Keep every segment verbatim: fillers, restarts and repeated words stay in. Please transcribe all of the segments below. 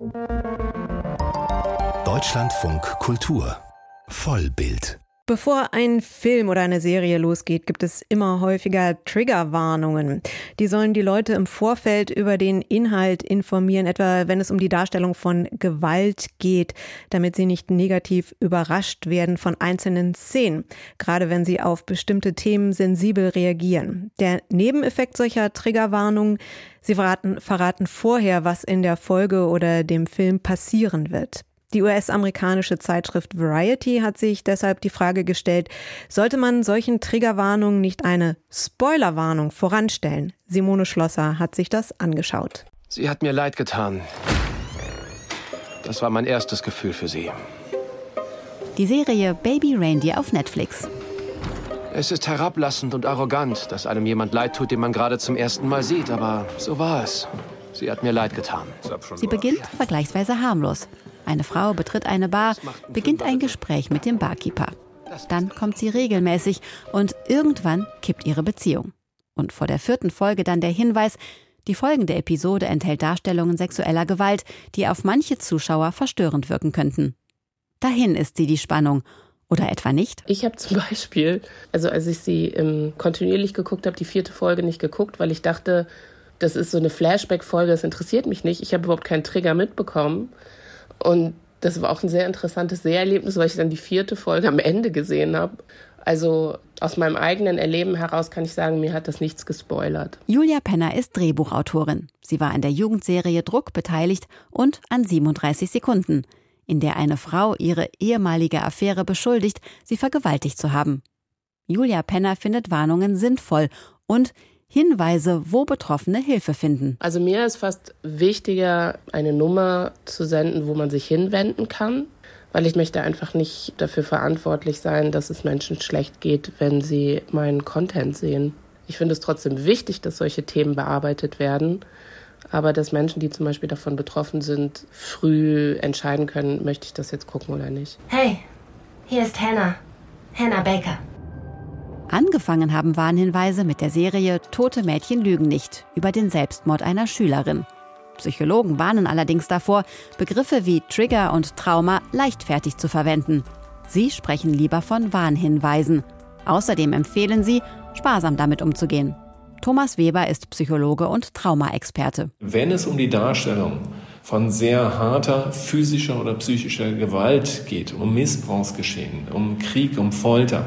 Deutschlandfunk Kultur Vollbild. Bevor ein Film oder eine Serie losgeht, gibt es immer häufiger Triggerwarnungen. Die sollen die Leute im Vorfeld über den Inhalt informieren, etwa wenn es um die Darstellung von Gewalt geht, damit sie nicht negativ überrascht werden von einzelnen Szenen, gerade wenn sie auf bestimmte Themen sensibel reagieren. Der Nebeneffekt solcher Triggerwarnungen: sie verraten, verraten vorher, was in der Folge oder dem Film passieren wird. Die U S-amerikanische Zeitschrift Variety hat sich deshalb die Frage gestellt, sollte man solchen Triggerwarnungen nicht eine Spoilerwarnung voranstellen? Simone Schlosser hat sich das angeschaut. Sie hat mir leid getan. Das war mein erstes Gefühl für sie. Die Serie Baby Reindeer auf Netflix. Es ist herablassend und arrogant, dass einem jemand leid tut, den man gerade zum ersten Mal sieht, aber so war es. Sie hat mir leid getan. Sie beginnt vergleichsweise harmlos. Eine Frau betritt eine Bar, beginnt ein Gespräch mit dem Barkeeper. Dann kommt sie regelmäßig und irgendwann kippt ihre Beziehung. Und vor der vierten Folge dann der Hinweis: die folgende Episode enthält Darstellungen sexueller Gewalt, die auf manche Zuschauer verstörend wirken könnten. Dahin ist sie die Spannung. Oder etwa nicht? Ich habe zum Beispiel, also als ich sie ähm, kontinuierlich geguckt habe, die vierte Folge nicht geguckt, weil ich dachte, das ist so eine Flashback-Folge, das interessiert mich nicht. Ich habe überhaupt keinen Trigger mitbekommen. Und das war auch ein sehr interessantes Seherlebnis, weil ich dann die vierte Folge am Ende gesehen habe. Also aus meinem eigenen Erleben heraus kann ich sagen, mir hat das nichts gespoilert. Julia Penner ist Drehbuchautorin. Sie war an der Jugendserie Druck beteiligt und an siebenunddreißig Sekunden, in der eine Frau ihre ehemalige Affäre beschuldigt, sie vergewaltigt zu haben. Julia Penner findet Warnungen sinnvoll und Hinweise, wo Betroffene Hilfe finden. Also mir ist fast wichtiger, eine Nummer zu senden, wo man sich hinwenden kann, weil ich möchte einfach nicht dafür verantwortlich sein, dass es Menschen schlecht geht, wenn sie meinen Content sehen. Ich finde es trotzdem wichtig, dass solche Themen bearbeitet werden, aber dass Menschen, die zum Beispiel davon betroffen sind, früh entscheiden können, möchte ich das jetzt gucken oder nicht. Hey, hier ist Hannah. Hannah Baker. Angefangen haben Warnhinweise mit der Serie Tote Mädchen lügen nicht über den Selbstmord einer Schülerin. Psychologen warnen allerdings davor, Begriffe wie Trigger und Trauma leichtfertig zu verwenden. Sie sprechen lieber von Warnhinweisen. Außerdem empfehlen sie, sparsam damit umzugehen. Thomas Weber ist Psychologe und Traumaexperte. Wenn es um die Darstellung von sehr harter physischer oder psychischer Gewalt geht, um Missbrauchsgeschehen, um Krieg, um Folter,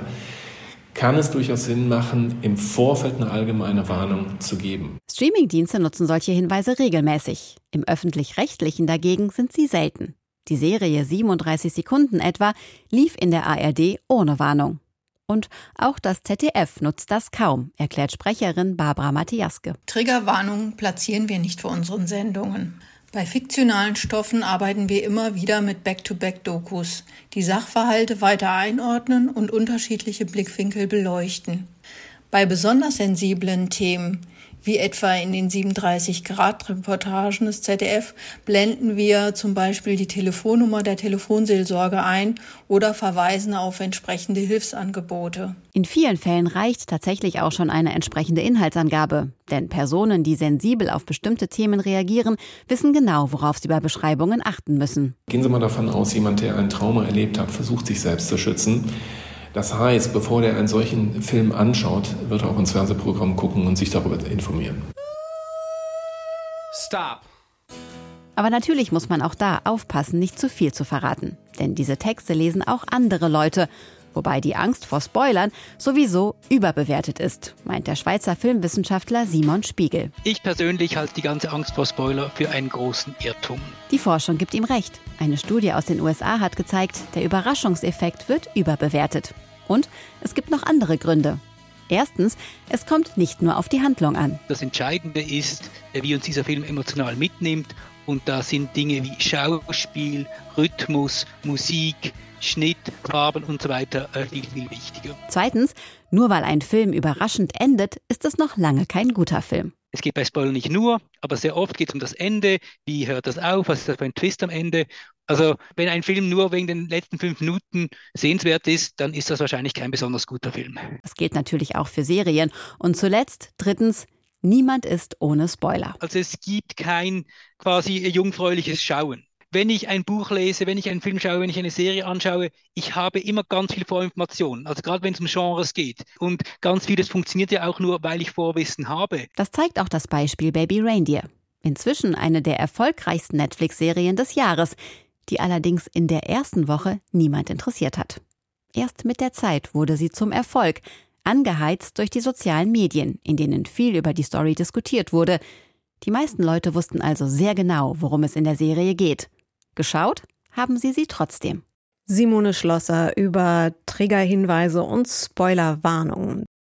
kann es durchaus Sinn machen, im Vorfeld eine allgemeine Warnung zu geben. Streamingdienste nutzen solche Hinweise regelmäßig. Im Öffentlich-Rechtlichen dagegen sind sie selten. Die Serie siebenunddreißig Sekunden etwa lief in der A R D ohne Warnung. Und auch das Z D F nutzt das kaum, erklärt Sprecherin Barbara Matiaske. Triggerwarnungen platzieren wir nicht für unseren Sendungen. Bei fiktionalen Stoffen arbeiten wir immer wieder mit Back-to-Back-Dokus, die Sachverhalte weiter einordnen und unterschiedliche Blickwinkel beleuchten. Bei besonders sensiblen Themen, wie etwa in den siebenunddreißig-Grad-Reportagen des Z D F, blenden wir zum Beispiel die Telefonnummer der Telefonseelsorge ein oder verweisen auf entsprechende Hilfsangebote. In vielen Fällen reicht tatsächlich auch schon eine entsprechende Inhaltsangabe. Denn Personen, die sensibel auf bestimmte Themen reagieren, wissen genau, worauf sie bei Beschreibungen achten müssen. Gehen Sie mal davon aus, jemand, der ein Trauma erlebt hat, versucht sich selbst zu schützen. Das heißt, bevor er einen solchen Film anschaut, wird er auch ins Fernsehprogramm gucken und sich darüber informieren. Stop! Aber natürlich muss man auch da aufpassen, nicht zu viel zu verraten. Denn diese Texte lesen auch andere Leute. Wobei die Angst vor Spoilern sowieso überbewertet ist, meint der Schweizer Filmwissenschaftler Simon Spiegel. Ich persönlich halte die ganze Angst vor Spoiler für einen großen Irrtum. Die Forschung gibt ihm recht. Eine Studie aus den U S A hat gezeigt, der Überraschungseffekt wird überbewertet. Und es gibt noch andere Gründe. Erstens, es kommt nicht nur auf die Handlung an. Das Entscheidende ist, wie uns dieser Film emotional mitnimmt. Und da sind Dinge wie Schauspiel, Rhythmus, Musik, Schnitt, Farben und so weiter viel, viel wichtiger. Zweitens, nur weil ein Film überraschend endet, ist es noch lange kein guter Film. Es geht bei Spoilern nicht nur, aber sehr oft geht es um das Ende. Wie hört das auf? Was ist das für ein Twist am Ende? Also wenn ein Film nur wegen den letzten fünf Minuten sehenswert ist, dann ist das wahrscheinlich kein besonders guter Film. Das gilt natürlich auch für Serien. Und zuletzt, drittens, Niemand ist ohne Spoiler. Also es gibt kein quasi jungfräuliches Schauen. Wenn ich ein Buch lese, wenn ich einen Film schaue, wenn ich eine Serie anschaue, ich habe immer ganz viel Vorinformation. Also gerade wenn es um Genres geht. Und ganz vieles funktioniert ja auch nur, weil ich Vorwissen habe. Das zeigt auch das Beispiel Baby Reindeer. Inzwischen eine der erfolgreichsten Netflix-Serien des Jahres, die allerdings in der ersten Woche niemand interessiert hat. Erst mit der Zeit wurde sie zum Erfolg, angeheizt durch die sozialen Medien, in denen viel über die Story diskutiert wurde. Die meisten Leute wussten also sehr genau, worum es in der Serie geht. Geschaut haben sie sie trotzdem. Simone Schlosser über Triggerhinweise und Spoilerwarnungen.